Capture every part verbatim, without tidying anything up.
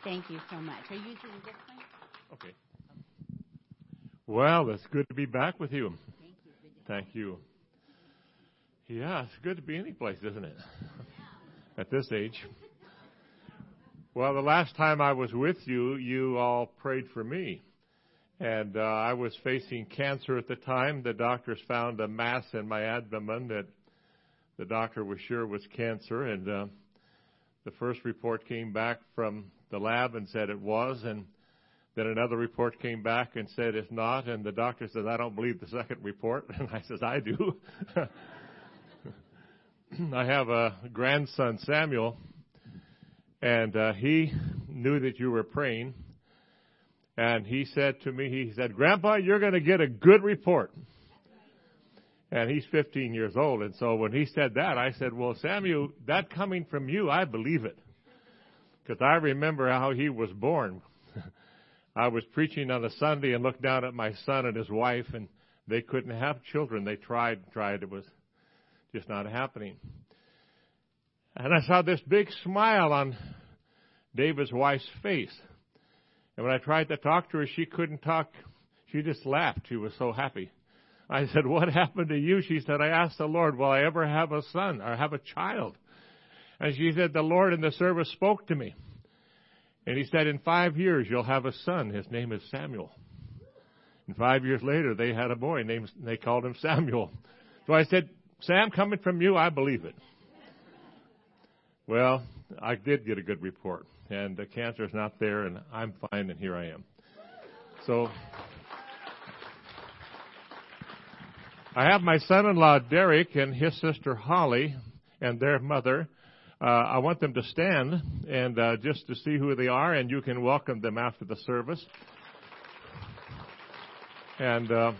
Thank you so much. Are you using this one? Okay. Well, it's good to be back with you. Thank you. Good to Thank you. Yeah, it's good to be any place, isn't it? At this age. Well, the last time I was with you, you all prayed for me. And uh, I was facing cancer at the time. The doctors found a mass in my abdomen that the doctor was sure was cancer. And uh, the first report came back from the lab and said it was. And then another report came back and said it's not. And the doctor says, I don't believe the second report. And I says, I do. I have a grandson, Samuel, and uh, he knew that you were praying. And he said to me, he said, Grandpa, you're going to get a good report. And he's fifteen years old. And so when he said that, I said, well, Samuel, that coming from you, I believe it. Because I remember how he was born. I was preaching on a Sunday and looked down at my son and his wife, and they couldn't have children. They tried, tried. It was just not happening. And I saw this big smile on David's wife's face. And when I tried to talk to her, she couldn't talk. She just laughed. She was so happy. I said, what happened to you? She said, I asked the Lord, will I ever have a son or have a child? And she said, the Lord in the service spoke to me. And he said, in five years, you'll have a son. His name is Samuel. And five years later, they had a boy named, they called him Samuel. So I said, Sam, coming from you, I believe it. Well, I did get a good report. And the cancer is not there, and I'm fine, and here I am. So I have my son-in-law, Derek, and his sister, Holly, and their mother. Uh, I want them to stand and uh, just to see who they are, and you can welcome them after the service. And uh,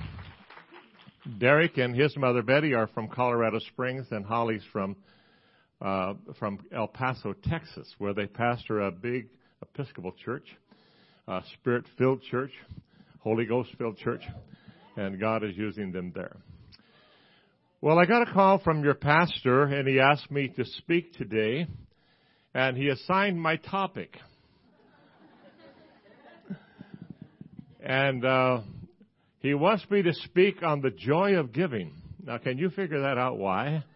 Derek and his mother, Betty, are from Colorado Springs, and Holly's from Uh, from El Paso, Texas, where they pastor a big Episcopal church, a Spirit-filled church, Holy Ghost-filled church, and God is using them there. Well, I got a call from your pastor, and he asked me to speak today, and he assigned my topic. and uh, he wants me to speak on the joy of giving. Now, can you figure that out why?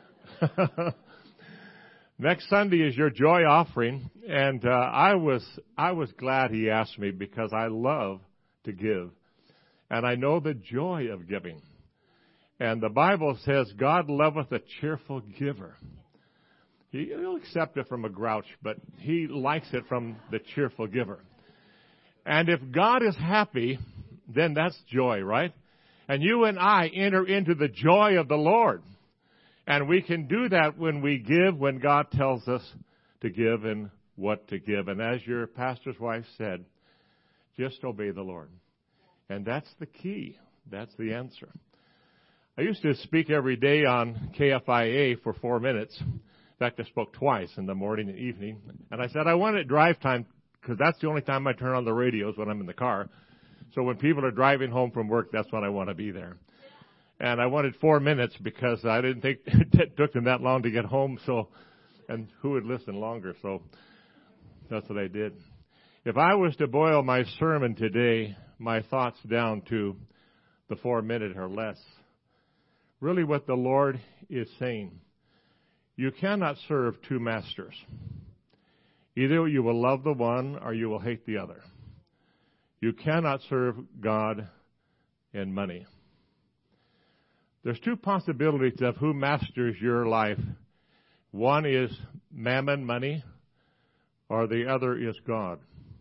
Next Sunday is your joy offering, and uh, I was I was glad he asked me because I love to give, and I know the joy of giving. And the Bible says, God loveth a cheerful giver. He, he'll accept it from a grouch, but he likes it from the cheerful giver. And if God is happy, then that's joy, right? And you and I enter into the joy of the Lord. And we can do that when we give, when God tells us to give and what to give. And as your pastor's wife said, just obey the Lord. And that's the key. That's the answer. I used to speak every day on K F I A for four minutes. In fact, I spoke twice in the morning and evening. And I said I wanted drive time because that's the only time I turn on the radios when I'm in the car. So when people are driving home from work, that's when I want to be there. And I wanted four minutes because I didn't think it took them that long to get home. So, and who would listen longer? So that's what I did. If I was to boil my sermon today, my thoughts down to the four minute or less, really what the Lord is saying, you cannot serve two masters. Either you will love the one or you will hate the other. You cannot serve God and money. There's two possibilities of who masters your life. One is mammon, money, or the other is God.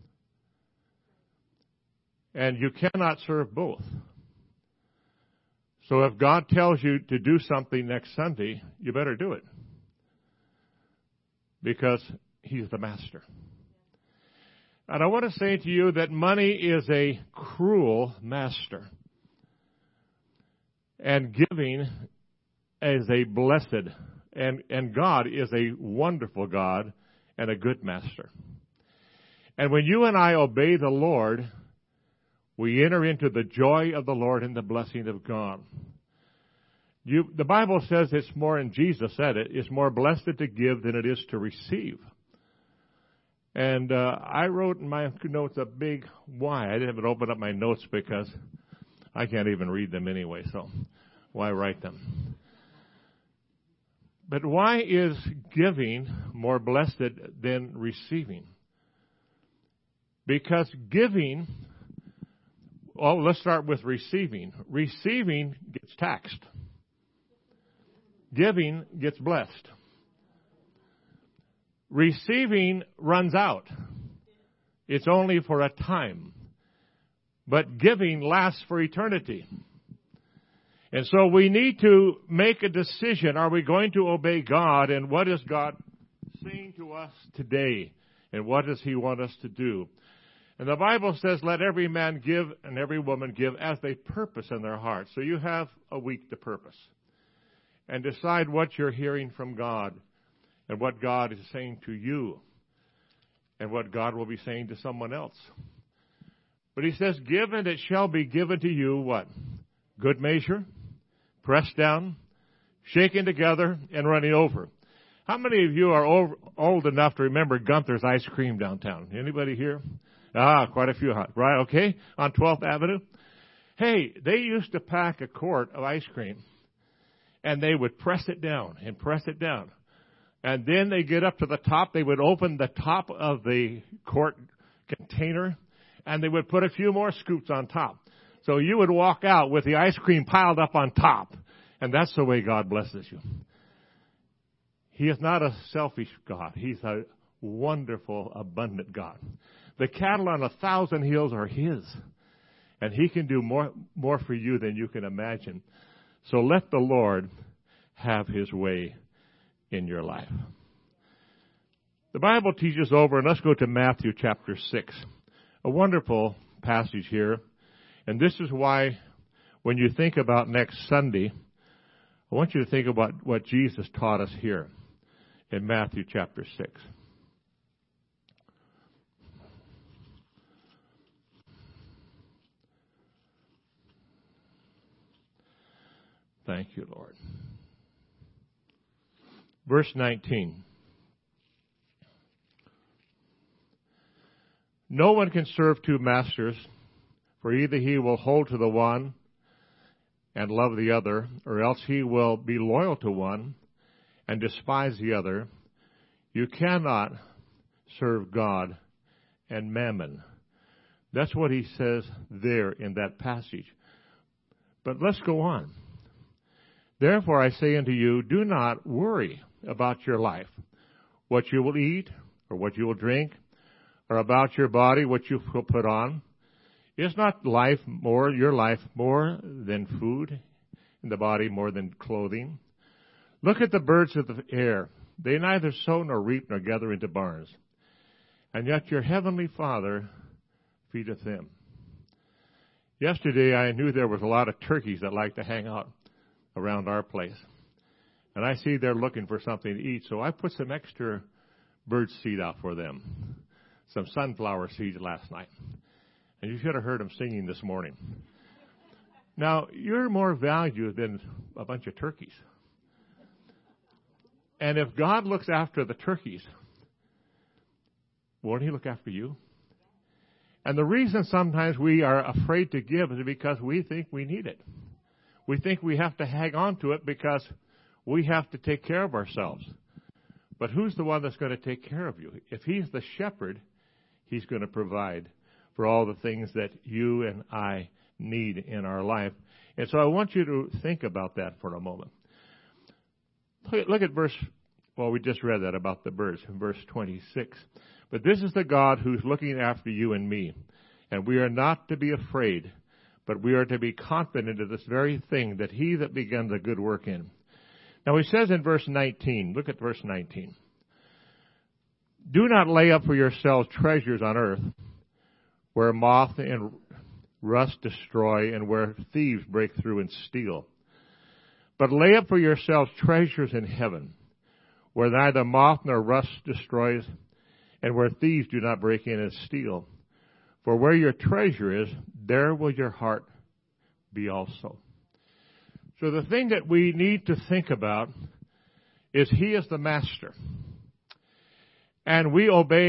And you cannot serve both. So if God tells you to do something next Sunday, you better do it. Because He's the master. And I want to say to you that money is a cruel master. And giving is a blessed, and, and God is a wonderful God and a good master. And when you and I obey the Lord, we enter into the joy of the Lord and the blessing of God. You, the Bible says it's more, and Jesus said it, it's more blessed to give than it is to receive. And uh, I wrote in my notes a big why. I didn't even open up my notes because I can't even read them anyway, so why write them? But why is giving more blessed than receiving? Because giving, well, let's start with receiving. Receiving gets taxed. Giving gets blessed. Receiving runs out. It's only for a time. But giving lasts for eternity. And so we need to make a decision. Are we going to obey God? And what is God saying to us today? And what does He want us to do? And the Bible says, let every man give and every woman give as they purpose in their heart. So you have a week to purpose. And decide what you're hearing from God. And what God is saying to you. And what God will be saying to someone else. But He says, give and it shall be given to you what? Good measure, pressed down, shaken together, and running over. How many of you are old, old enough to remember Gunther's ice cream downtown? Anybody here? Ah, quite a few. Right, okay, on twelfth Avenue. Hey, they used to pack a quart of ice cream, and they would press it down and press it down. And then they get up to the top. They would open the top of the quart container, and they would put a few more scoops on top. So you would walk out with the ice cream piled up on top. And that's the way God blesses you. He is not a selfish God. He's a wonderful, abundant God. The cattle on a thousand hills are His. And He can do more, more for you than you can imagine. So let the Lord have His way in your life. The Bible teaches over, and let's go to Matthew chapter six. A wonderful passage here. And this is why when you think about next Sunday, I want you to think about what Jesus taught us here in Matthew chapter six. Thank you, Lord. Verse nineteen. No one can serve two masters, for either he will hold to the one and love the other, or else he will be loyal to one and despise the other. You cannot serve God and mammon. That's what he says there in that passage. But let's go on. Therefore I say unto you, do not worry about your life, what you will eat or what you will drink, or about your body, what you will put on. Is not life more, your life more than food, and the body more than clothing? Look at the birds of the air. They neither sow nor reap nor gather into barns, and yet your heavenly Father feedeth them. Yesterday I knew there was a lot of turkeys that like to hang out around our place. And I see they're looking for something to eat, so I put some extra bird seed out for them. Some sunflower seeds last night. And you should have heard them singing this morning. Now, you're more valued than a bunch of turkeys. And if God looks after the turkeys, won't He look after you? And the reason sometimes we are afraid to give is because we think we need it. We think we have to hang on to it because we have to take care of ourselves. But who's the one that's going to take care of you? If He's the shepherd, He's going to provide for all the things that you and I need in our life. And so I want you to think about that for a moment. Look at, look at verse, well, we just read that about the birds in verse twenty-six. But this is the God who's looking after you and me. And we are not to be afraid, but we are to be confident of this very thing, that He that began the good work in. Now He says in verse nineteen, look at verse nineteen. Do not lay up for yourselves treasures on earth, where moth and rust destroy, and where thieves break through and steal. But lay up for yourselves treasures in heaven, where neither moth nor rust destroys, and where thieves do not break in and steal. For where your treasure is, there will your heart be also. So the thing that we need to think about is He is the master. And we obey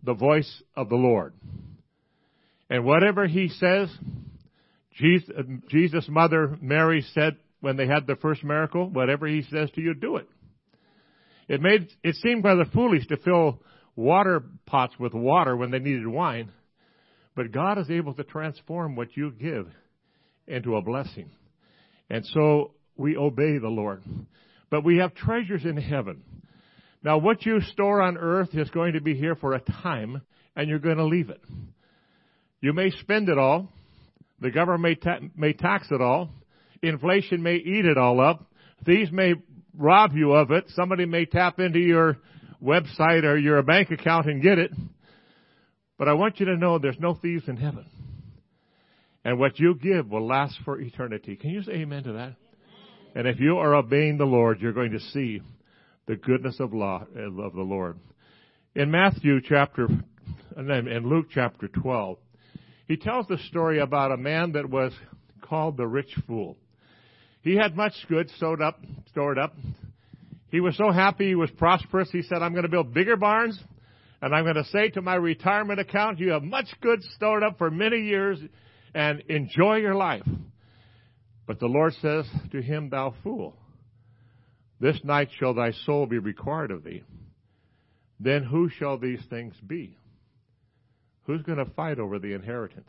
the voice of the Lord. And whatever he says, Jesus, Jesus' mother Mary said when they had the first miracle, whatever he says to you, do it. It made it seemed rather foolish to fill water pots with water when they needed wine, but God is able to transform what you give into a blessing. And so we obey the Lord. But we have treasures in heaven. Now, what you store on earth is going to be here for a time, and you're going to leave it. You may spend it all. The government may, ta- may tax it all. Inflation may eat it all up. Thieves may rob you of it. Somebody may tap into your website or your bank account and get it. But I want you to know there's no thieves in heaven. And what you give will last for eternity. Can you say amen to that? And if you are obeying the Lord, you're going to see the goodness of law of the Lord. In Matthew chapter, and Luke chapter twelve, he tells the story about a man that was called the rich fool. He had much goods stored up, stored up. He was so happy he was prosperous. He said, I'm going to build bigger barns, and I'm going to say to my retirement account, you have much goods stored up for many years, and enjoy your life. But the Lord says to him, thou fool, this night shall thy soul be required of thee. Then who shall these things be? Who's going to fight over the inheritance?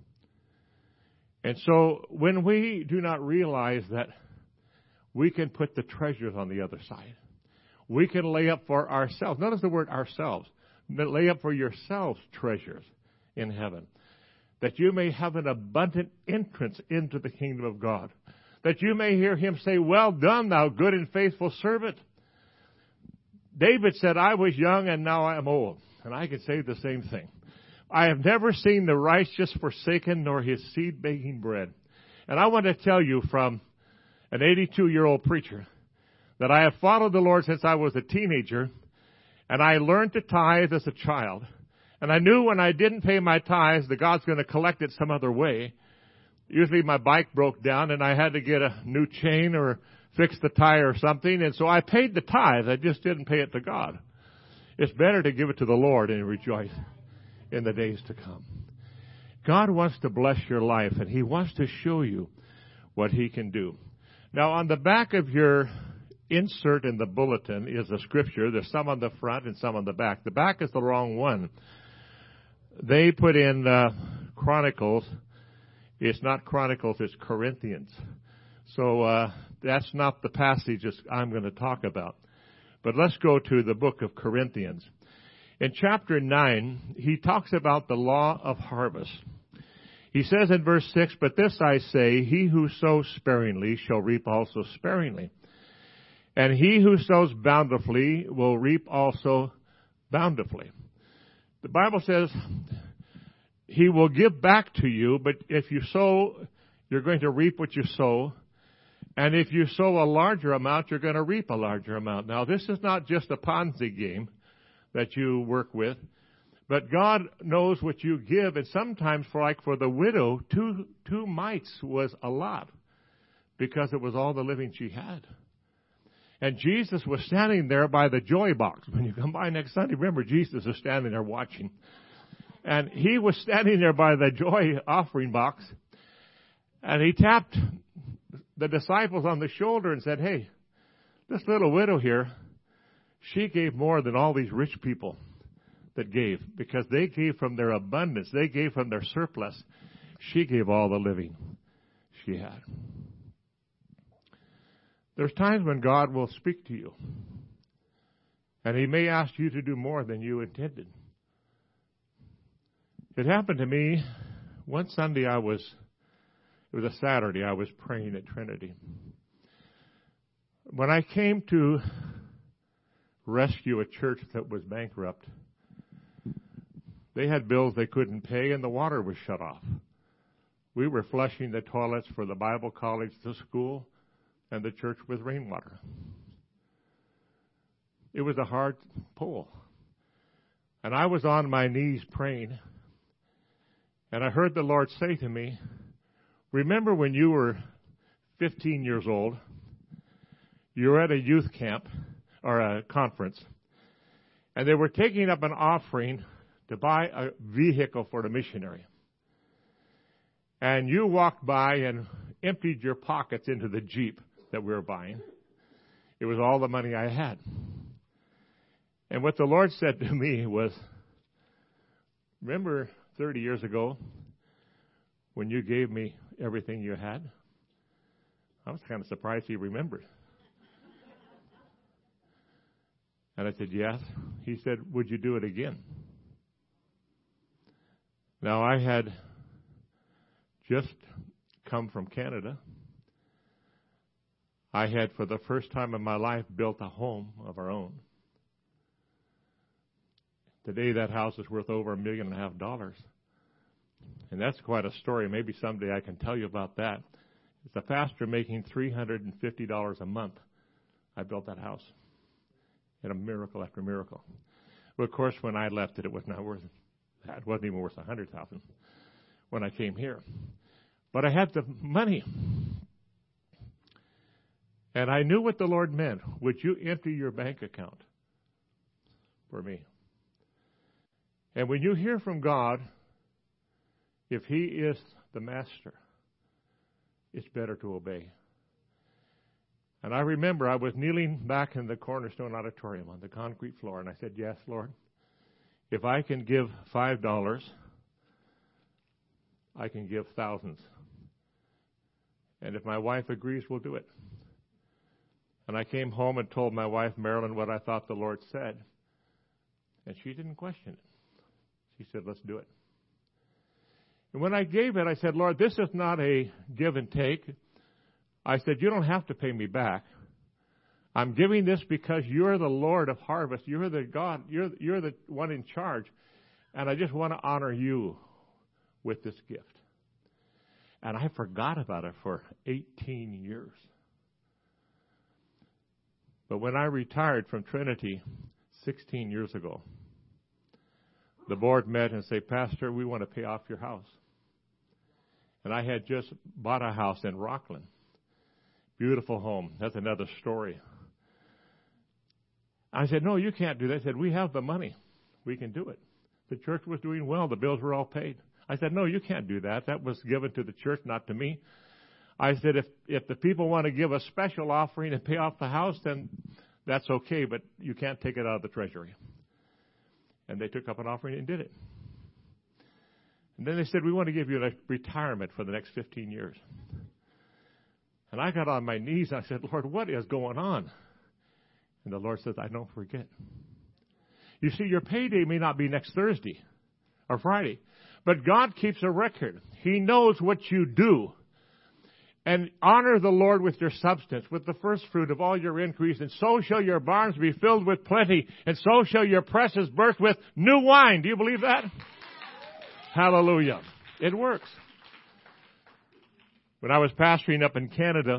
And so when we do not realize that we can put the treasures on the other side, we can lay up for ourselves. Notice the word ourselves. Lay up for yourselves treasures in heaven, that you may have an abundant entrance into the kingdom of God, that you may hear him say, well done, thou good and faithful servant. David said, I was young and now I am old. And I can say the same thing. I have never seen the righteous forsaken nor his seed begging bread. And I want to tell you from an eighty-two-year-old preacher that I have followed the Lord since I was a teenager, and I learned to tithe as a child. And I knew when I didn't pay my tithes that God's going to collect it some other way. Usually my bike broke down and I had to get a new chain or fix the tire or something. And so I paid the tithe. I just didn't pay it to God. It's better to give it to the Lord and rejoice in the days to come. God wants to bless your life, and he wants to show you what he can do. Now, on the back of your insert in the bulletin is a scripture. There's some on the front and some on the back. The back is the wrong one. They put in uh, Chronicles. It's not Chronicles, it's Corinthians. So uh, that's not the passage I'm going to talk about. But let's go to the book of Corinthians. In chapter nine, he talks about the law of harvest. He says in verse six, but this I say, he who sows sparingly shall reap also sparingly. And he who sows bountifully will reap also bountifully. The Bible says he will give back to you, but if you sow, you're going to reap what you sow. And if you sow a larger amount, you're going to reap a larger amount. Now, this is not just a Ponzi game that you work with, but God knows what you give. And sometimes, for like for the widow, two two mites was a lot because it was all the living she had. And Jesus was standing there by the joy box. When you come by next Sunday, remember Jesus is standing there watching. And he was standing there by the joy offering box, and he tapped the disciples on the shoulder and said, hey, this little widow here, she gave more than all these rich people that gave, because they gave from their abundance. They gave from their surplus. She gave all the living she had. There's times when God will speak to you, and he may ask you to do more than you intended. It happened to me one Sunday. I was, it was a Saturday, I was praying at Trinity. When I came to rescue a church that was bankrupt, they had bills they couldn't pay and the water was shut off. We were flushing the toilets for the Bible college, the school, and the church with rainwater. It was a hard pull. And I was on my knees praying, and I heard the Lord say to me, remember when you were fifteen years old, you were at a youth camp or a conference, and they were taking up an offering to buy a vehicle for the missionary. And you walked by and emptied your pockets into the Jeep that we were buying. It was all the money I had. And what the Lord said to me was, remember thirty years ago when you gave me everything you had? I was kind of surprised he remembered. And I said, yes. He said, would you do it again? Now, I had just come from Canada. I had, for the first time in my life, built a home of our own. Today, that house is worth over a million and a half dollars. And that's quite a story. Maybe someday I can tell you about that. As a pastor making three hundred fifty dollars a month, I built that house. And a miracle after miracle. Well, of course, when I left it, it was not worth that. It wasn't even worth a hundred thousand when I came here. But I had the money. And I knew what the Lord meant. Would you empty your bank account for me? And when you hear from God, if He is the master, it's better to obey. And I remember I was kneeling back in the Cornerstone Auditorium on the concrete floor, and I said, yes, Lord, if I can give five dollars, I can give thousands. And if my wife agrees, we'll do it. And I came home and told my wife, Marilyn, what I thought the Lord said. And she didn't question it. She said, let's do it. And when I gave it, I said, Lord, this is not a give and take. I said, you don't have to pay me back. I'm giving this because you're the Lord of harvest. You're the God. You're, you're the one in charge. And I just want to honor you with this gift. And I forgot about it for eighteen years. But when I retired from Trinity sixteen years ago, the board met and said, Pastor, we want to pay off your house. And I had just bought a house in Rockland. Beautiful home. That's another story. I said, no, you can't do that. They said, we have the money. We can do it. The church was doing well. The bills were all paid. I said, no, you can't do that. That was given to the church, not to me. I said, if, if the people want to give a special offering and pay off the house, then that's okay, but you can't take it out of the treasury. And they took up an offering and did it. And then they said, we want to give you a retirement for the next fifteen years. And I got on my knees and I said, Lord, what is going on? And the Lord says, I don't forget. You see, your payday may not be next Thursday or Friday, but God keeps a record. He knows what you do. And honor the Lord with your substance, with the first fruit of all your increase, and so shall your barns be filled with plenty, and so shall your presses burst with new wine. Do you believe that? Hallelujah. It works. When I was pastoring up in Canada,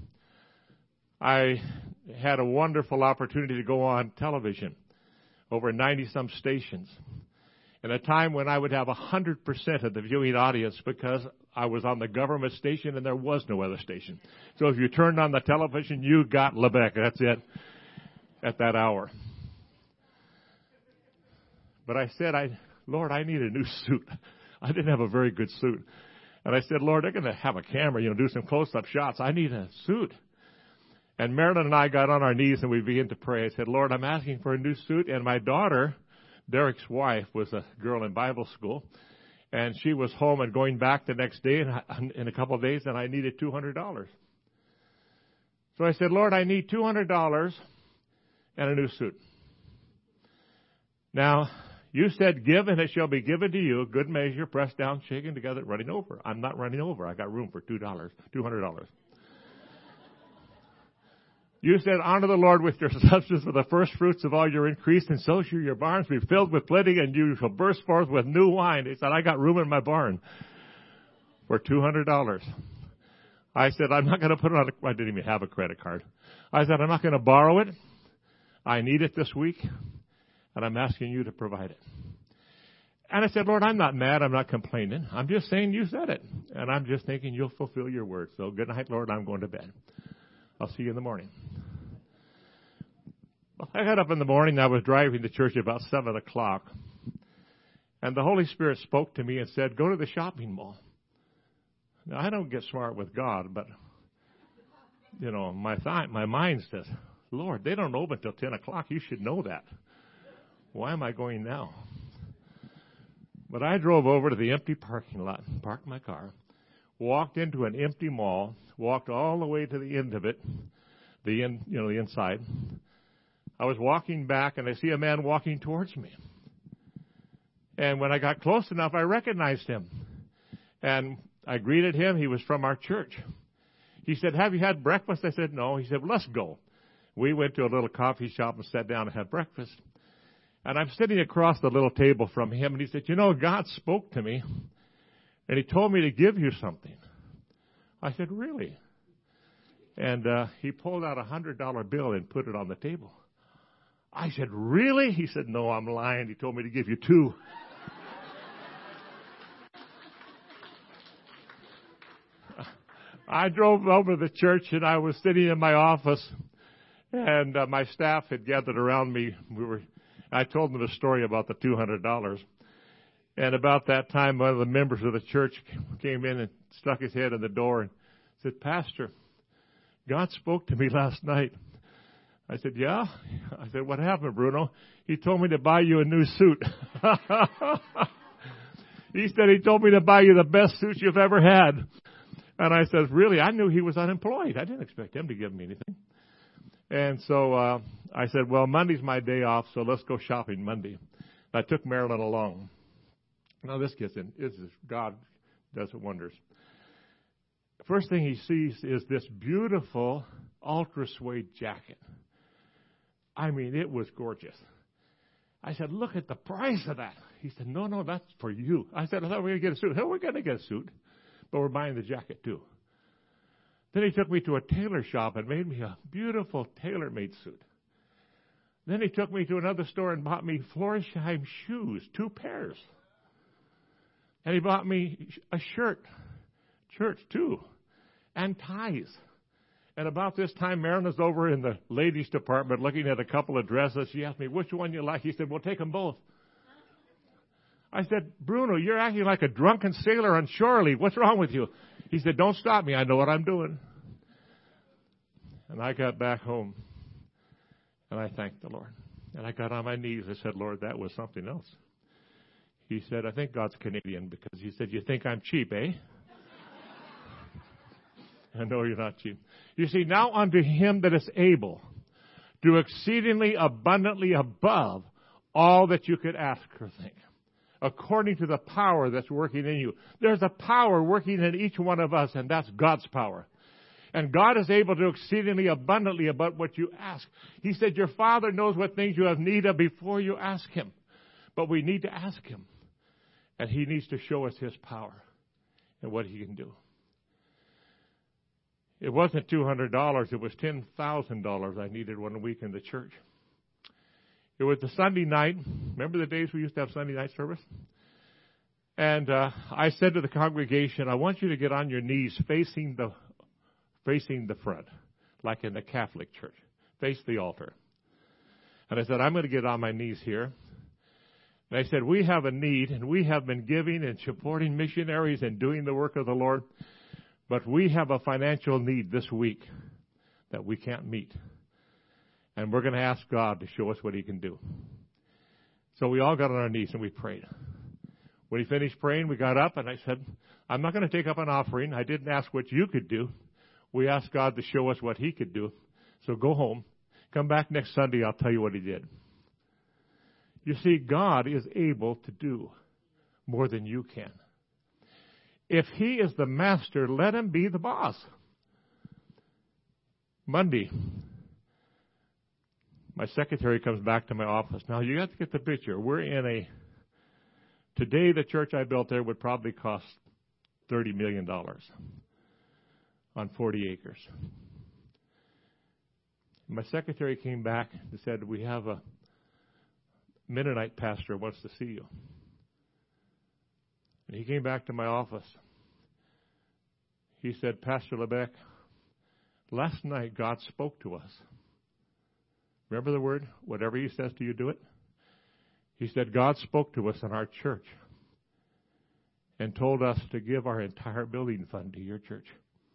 I had a wonderful opportunity to go on television, over ninety-some stations, at a time when I would have one hundred percent of the viewing audience because I was on the government station and there was no other station. So if you turned on the television, you got Lebec. That's it at that hour. But I said, I, Lord, I need a new suit. I didn't have a very good suit. And I said, Lord, they're going to have a camera, you know, do some close-up shots. I need a suit. And Marilyn and I got on our knees and we began to pray. I said, Lord, I'm asking for a new suit. And my daughter, Derek's wife, was a girl in Bible school. And she was home and going back the next day in, in a couple of days, and I needed two hundred dollars. So I said, Lord, I need two hundred dollars and a new suit. Now, you said, give and it shall be given to you, good measure, pressed down, shaken together, running over. I'm not running over. I got room for two dollars, two hundred dollars. You said, honor the Lord with your substance for the first fruits of all your increase, and so shall your barns be filled with plenty, and you shall burst forth with new wine. He said, I got room in my barn for two hundred dollars. I said, I'm not going to put it on a, I didn't even have a credit card. I said, I'm not going to borrow it. I need it this week, and I'm asking you to provide it. And I said, Lord, I'm not mad. I'm not complaining. I'm just saying you said it. And I'm just thinking you'll fulfill your word. So good night, Lord. I'm going to bed. I'll see you in the morning. Well, I got up in the morning. I was driving to church about seven o'clock. And the Holy Spirit spoke to me and said, go to the shopping mall. Now, I don't get smart with God, but, you know, my th- my mind says, Lord, they don't open till ten o'clock. You should know that. Why am I going now? But I drove over to the empty parking lot, parked my car, walked into an empty mall, walked all the way to the end of it, the in, you know, the inside. I was walking back, and I see a man walking towards me. And when I got close enough, I recognized him. And I greeted him. He was from our church. He said, have you had breakfast? I said, no. He said, well, let's go. We went to a little coffee shop and sat down and had breakfast. And I'm sitting across the little table from him, and he said, you know, God spoke to me, and he told me to give you something. I said, really? And uh, he pulled out a one hundred dollar bill and put it on the table. I said, really? He said, no, I'm lying. He told me to give you two. I drove over to the church, and I was sitting in my office, and uh, my staff had gathered around me. We were, I told them the story about the two hundred dollars. And about that time, one of the members of the church came in and stuck his head in the door and said, Pastor, God spoke to me last night. I said, yeah? I said, what happened, Bruno? He told me to buy you a new suit. He said he told me to buy you the best suit you've ever had. And I said, really? I knew he was unemployed. I didn't expect him to give me anything. And so uh, I said, well, Monday's my day off, so let's go shopping Monday. I took Marilyn along. Now this gets in. This is God does wonders. First thing he sees is this beautiful ultra suede jacket. I mean, it was gorgeous. I said, look at the price of that. He said, no, no, that's for you. I said, I thought we were going to get a suit. Hell, we're going to get a suit, but we're buying the jacket too. Then he took me to a tailor shop and made me a beautiful tailor-made suit. Then he took me to another store and bought me Florsheim shoes, two pairs. And he bought me a shirt, church too, and ties. And about this time, Marilyn was over in the ladies' department looking at a couple of dresses. She asked me, which one you like? He said, well, take them both. I said, Bruno, you're acting like a drunken sailor on shore leave. What's wrong with you? He said, don't stop me. I know what I'm doing. And I got back home, and I thanked the Lord. And I got on my knees. I said, Lord, that was something else. He said, I think God's Canadian, because he said, you think I'm cheap, eh? I know you're not cheap. You see, now unto him that is able to do exceedingly abundantly above all that you could ask or think, according to the power that's working in you. There's a power working in each one of us, and that's God's power. And God is able to do exceedingly abundantly above what you ask. He said, your Father knows what things you have need of before you ask him. But we need to ask him. And he needs to show us his power and what he can do. It wasn't two hundred dollars. It was ten thousand dollars I needed one week in the church. It was the Sunday night. Remember the days we used to have Sunday night service? And uh, I said to the congregation, I want you to get on your knees facing the facing the front, like in the Catholic Church. Face the altar. And I said, I'm going to get on my knees here. And I said, we have a need, and we have been giving and supporting missionaries and doing the work of the Lord. But we have a financial need this week that we can't meet. And we're going to ask God to show us what he can do. So we all got on our knees and we prayed. When he finished praying, we got up and I said, I'm not going to take up an offering. I didn't ask what you could do. We asked God to show us what he could do. So go home. Come back next Sunday. I'll tell you what he did. You see, God is able to do more than you can. If he is the master, let him be the boss. Monday, my secretary comes back to my office. Now, you have to get the picture. We're in a, today the church I built there would probably cost thirty million dollars on forty acres. My secretary came back and said, we have a Mennonite pastor wants to see you. And he came back to my office. He said, Pastor Lebec, last night God spoke to us. Remember the word? Whatever he says to you, do it. He said, God spoke to us in our church and told us to give our entire building fund to your church.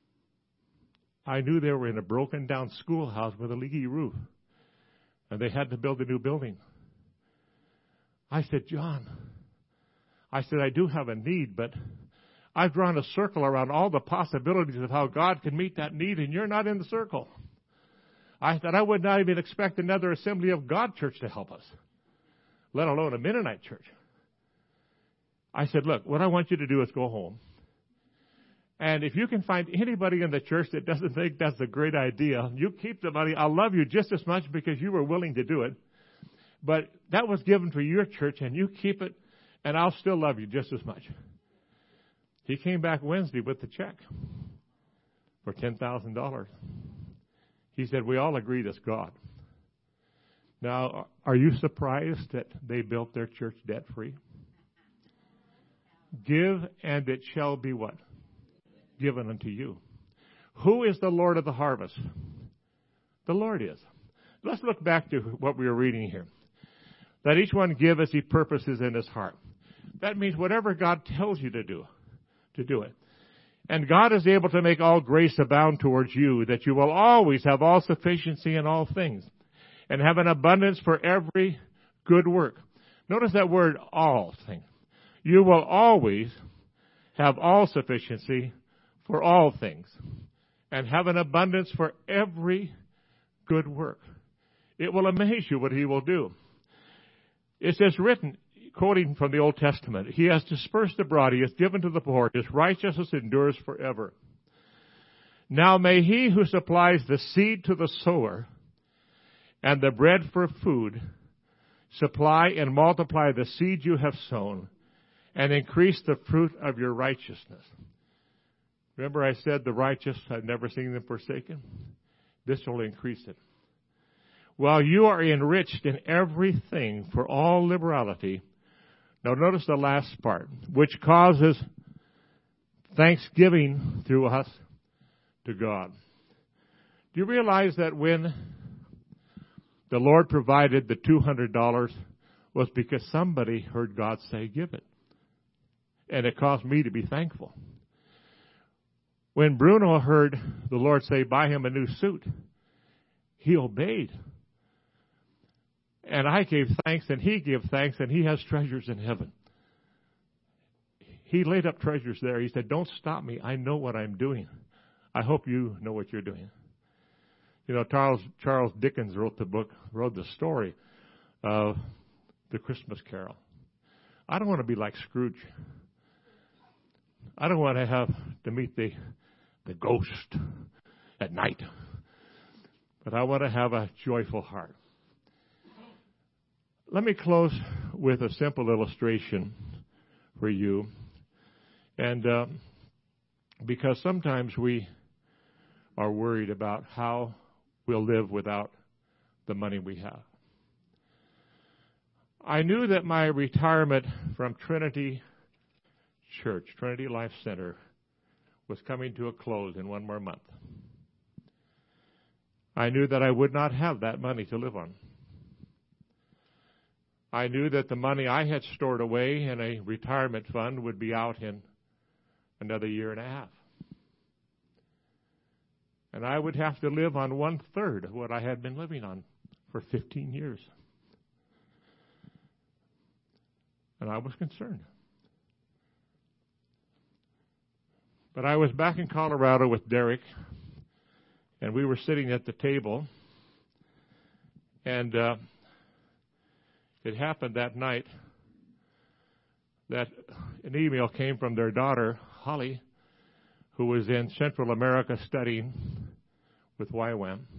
I knew they were in a broken down schoolhouse with a leaky roof, and they had to build a new building. I said, John, I said, I do have a need, but I've drawn a circle around all the possibilities of how God can meet that need, and you're not in the circle. I said, I would not even expect another Assembly of God church to help us, let alone a Mennonite church. I said, look, what I want you to do is go home. And if you can find anybody in the church that doesn't think that's a great idea, you keep the money. I'll love you just as much because you were willing to do it. But that was given for your church, and you keep it, and I'll still love you just as much. He came back Wednesday with the check for ten thousand dollars. He said, we all agree that's God. Now, are you surprised that they built their church debt-free? Give, and it shall be what? Given unto you. Who is the Lord of the harvest? The Lord is. Let's look back to what we were reading here. Let each one give as he purposes in his heart. That means whatever God tells you to do, to do it. And God is able to make all grace abound towards you, that you will always have all sufficiency in all things, and have an abundance for every good work. Notice that word, all things. You will always have all sufficiency for all things, and have an abundance for every good work. It will amaze you what he will do. It says written, quoting from the Old Testament, he has dispersed abroad, he has given to the poor, his righteousness endures forever. Now may he who supplies the seed to the sower and the bread for food supply and multiply the seed you have sown and increase the fruit of your righteousness. Remember I said the righteous, I've never seen them forsaken? This will increase it. While you are enriched in everything for all liberality. Now notice the last part, which causes thanksgiving through us to God. Do you realize that when the Lord provided the two hundred dollars was because somebody heard God say, give it. And it caused me to be thankful. When Bruno heard the Lord say, buy him a new suit, he obeyed. And I gave thanks, and he gave thanks, and he has treasures in heaven. He laid up treasures there. He said, don't stop me. I know what I'm doing. I hope you know what you're doing. You know, Charles Charles Dickens wrote the book, wrote the story of the Christmas Carol. I don't want to be like Scrooge. I don't want to have to meet the the ghost at night. But I want to have a joyful heart. Let me close with a simple illustration for you. And uh, because sometimes we are worried about how we'll live without the money we have. I knew that my retirement from Trinity Church, Trinity Life Center, was coming to a close in one more month. I knew that I would not have that money to live on. I knew that the money I had stored away in a retirement fund would be out in another year and a half. And I would have to live on one third of what I had been living on for fifteen years. And I was concerned. But I was back in Colorado with Derek, and we were sitting at the table, and uh, it happened that night that an email came from their daughter, Holly, who was in Central America studying with Y WAM.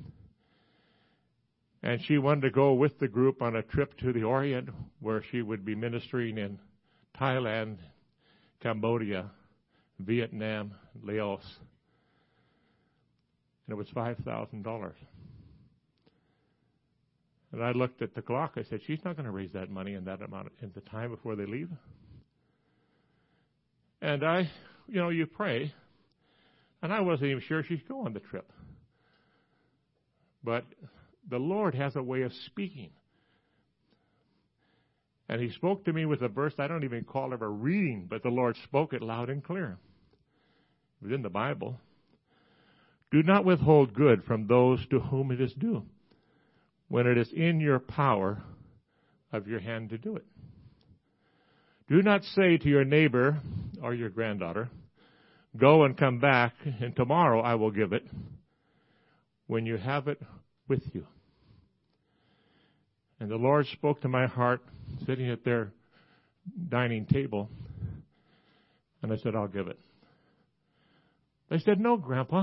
And she wanted to go with the group on a trip to the Orient, where she would be ministering in Thailand, Cambodia, Vietnam, Laos. And it was five thousand dollars. And I looked at the clock. I said, she's not going to raise that money in that amount in the time before they leave. And I, you know, you pray. And I wasn't even sure she'd go on the trip. But the Lord has a way of speaking. And he spoke to me with a verse I don't even call ever reading, but the Lord spoke it loud and clear. It was in the Bible. Do not withhold good from those to whom it is due, when it is in your power of your hand to do it. Do not say to your neighbor or your granddaughter, go and come back, and tomorrow I will give it, when you have it with you. And the Lord spoke to my heart, sitting at their dining table, and I said, I'll give it. They said, no, Grandpa.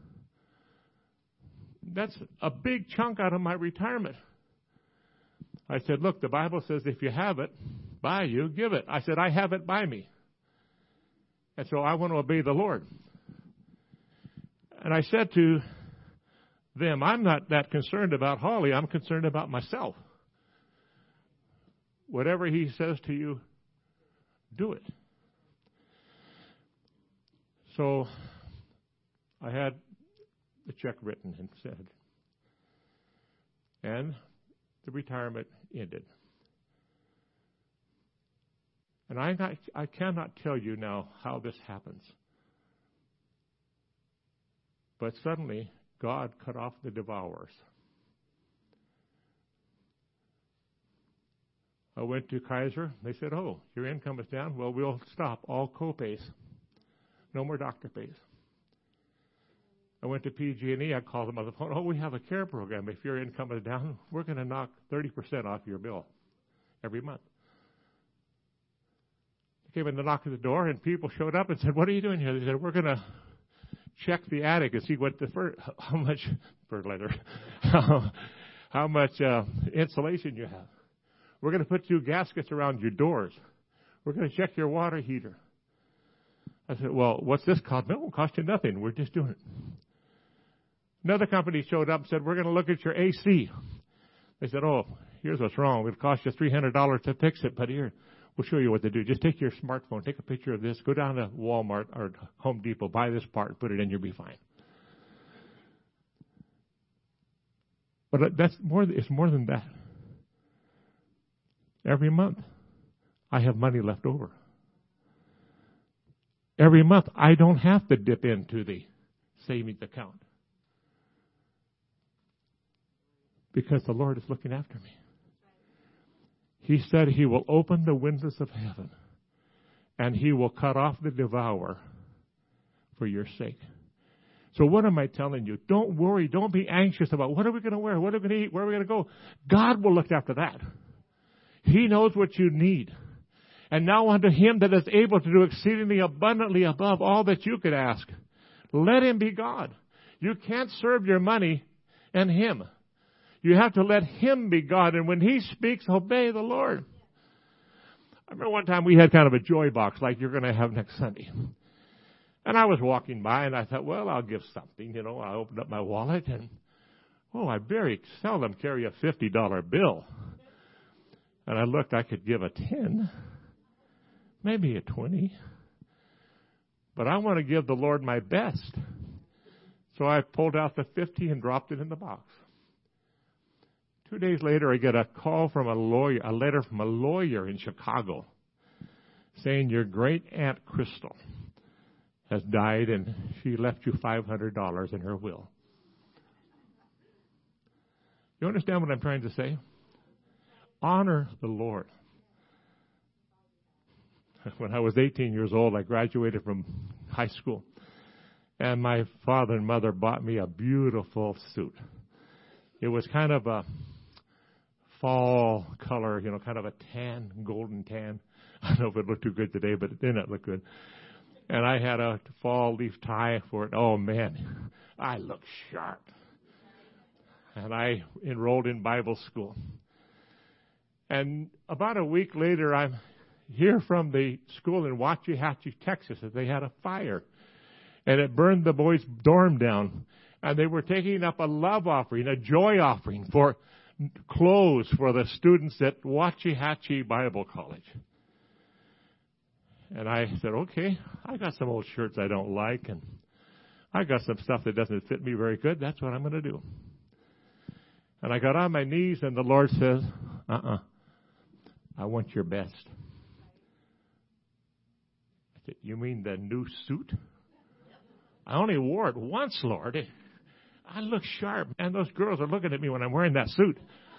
That's a big chunk out of my retirement. I said, look, the Bible says if you have it by you, give it. I said, I have it by me. And so I want to obey the Lord. And I said to them, I'm not that concerned about Holly. I'm concerned about myself. Whatever he says to you, do it. So I had the check written and said, and the retirement ended. And I, not, I cannot tell you now how this happens. But suddenly, God cut off the devourers. I went to Kaiser. They said, oh, your income is down. Well, we'll stop all co-pays. No more doctor pays. I went to P G and E. I called them on the phone. Oh, we have a care program. If your income is down, we're going to knock thirty percent off your bill every month. I came in to knock at the door, and people showed up and said, what are you doing here? They said, we're going to check the attic and see what the fer- how much fertilizer, how, how much uh, insulation you have. We're going to put two gaskets around your doors. We're going to check your water heater. I said, well, what's this cost? No, it won't cost you nothing. We're just doing it. Another company showed up and said, we're going to look at your A C. They said, oh, here's what's wrong. It'll cost you three hundred dollars to fix it, but here, we'll show you what to do. Just take your smartphone, take a picture of this, go down to Walmart or Home Depot, buy this part, and put it in, you'll be fine. But that's more, it's more than that. Every month, I have money left over. Every month, I don't have to dip into the savings account. Because the Lord is looking after me. He said he will open the windows of heaven and he will cut off the devourer for your sake. So what am I telling you? Don't worry. Don't be anxious about what are we going to wear? What are we going to eat? Where are we going to go? God will look after that. He knows what you need. And now unto him that is able to do exceedingly abundantly above all that you could ask. Let him be God. You can't serve your money and him. You have to let him be God. And when he speaks, obey the Lord. I remember one time we had kind of a joy box like you're going to have next Sunday. And I was walking by and I thought, well, I'll give something. You know, I opened up my wallet and, oh, I very seldom carry a fifty dollar bill. And I looked, I could give a ten, maybe a twenty. But I want to give the Lord my best. So I pulled out the fifty and dropped it in the box. Two days later, I get a call from a lawyer, a letter from a lawyer in Chicago saying your great aunt Crystal has died and she left you five hundred dollars in her will. You understand what I'm trying to say? Honor the Lord. When I was eighteen years old, I graduated from high school. And my father and mother bought me a beautiful suit. It was kind of a fall color, you know, kind of a tan, golden tan. I don't know if it looked too good today, but it did not look good. And I had a fall leaf tie for it. Oh, man, I looked sharp. And I enrolled in Bible school. And about a week later, I'm here from the school in Waxahachie, Texas, that they had a fire. And it burned the boys' dorm down. And they were taking up a love offering, a joy offering for clothes for the students at Waxahachie Bible College. And I said, okay, I got some old shirts I don't like, and I got some stuff that doesn't fit me very good. That's what I'm going to do. And I got on my knees, and the Lord says, uh-uh, I want your best. I said, you mean the new suit? I only wore it once, Lord. I look sharp, and those girls are looking at me when I'm wearing that suit.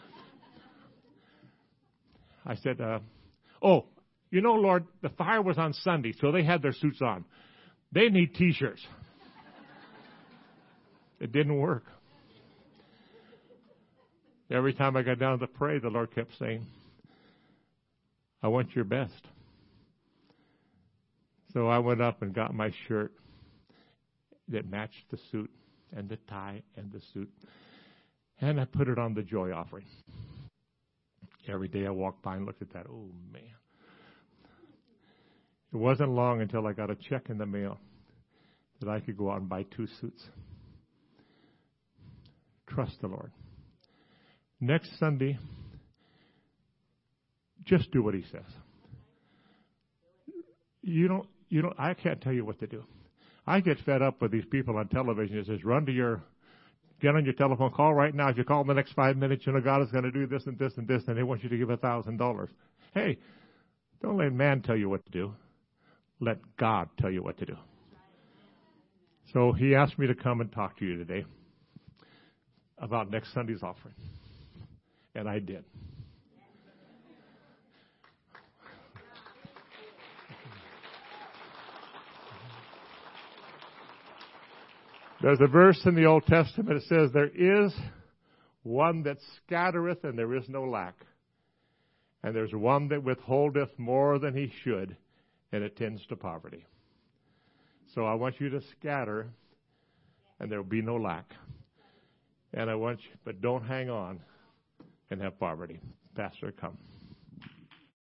I said, uh, oh, you know, Lord, the fire was on Sunday, so they had their suits on. They need T-shirts. It didn't work. Every time I got down to pray, the Lord kept saying, I want your best. So I went up and got my shirt that matched the suit and the tie and the suit. And I put it on the joy offering. Every day I walked by and looked at that. Oh, man. It wasn't long until I got a check in the mail that I could go out and buy two suits. Trust the Lord. Next Sunday, just do what he says. You don't, you don't, I can't tell you what to do. I get fed up with these people on television that says, run to your, get on your telephone, call right now. If you call in the next five minutes, you know, God is going to do this and this and this, and they want you to give a thousand dollars. Hey, don't let man tell you what to do. Let God tell you what to do. So he asked me to come and talk to you today about next Sunday's offering. And I did. There's a verse in the Old Testament that says, there is one that scattereth and there is no lack. And there's one that withholdeth more than he should, and it tends to poverty. So I want you to scatter, and there will be no lack. And I want you, but don't hang on and have poverty. Pastor, come.